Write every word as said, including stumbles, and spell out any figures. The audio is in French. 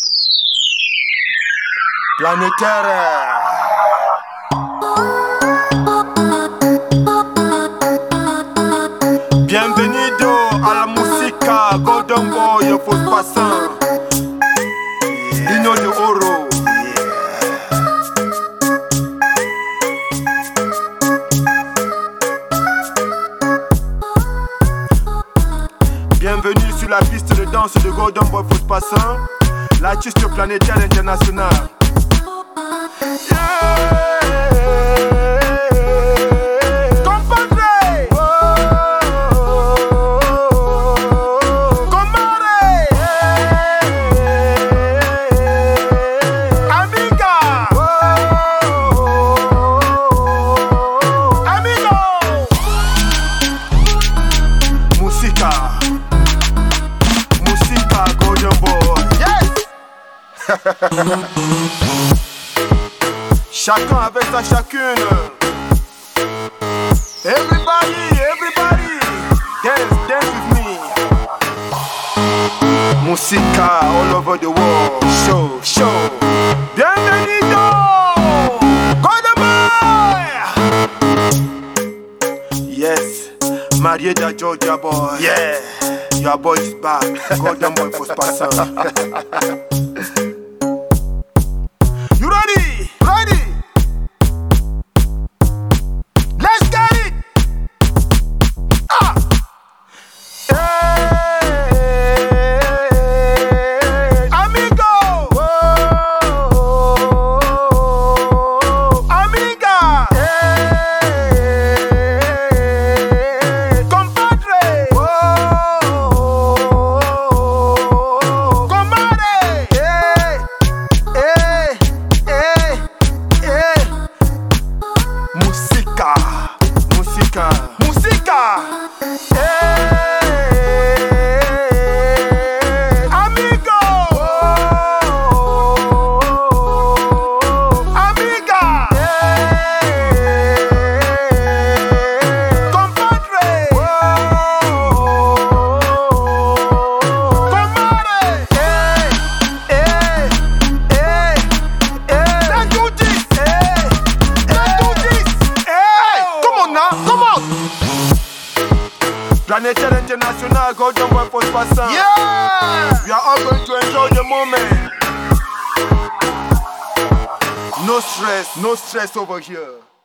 Planétaire. Bienvenido a la música Golden Boy Fos Passant Lino de Oro. Bienvenue sur la piste de danse de Golden Boy Fos Passant, l'artiste planétaire international. Chacun avec sa chacune. Everybody, everybody, dance, dance with me. Musica all over the world. Show, show. Bienvenido, Golden Boy. Yes, Marietta Georgia boy. Yeah, your boy is back. Golden Boy Fos Passant. You ready? Ready? Let's get it! Ah! Hey, amigo! Whoa. Amiga! Hey, compadre! Whoa. Comadre! Hey, hey. Música, música, música. Hey, amigo, oh, amiga, hey, compadre, oh, comadre, hey, hey, hey, hey. Let's do this, hey, let's do this. Hey, come on now, come on. Planétaire international, Golden Boy Fos Passant. Yeah, we are all going to enjoy the moment. No stress, no stress over here.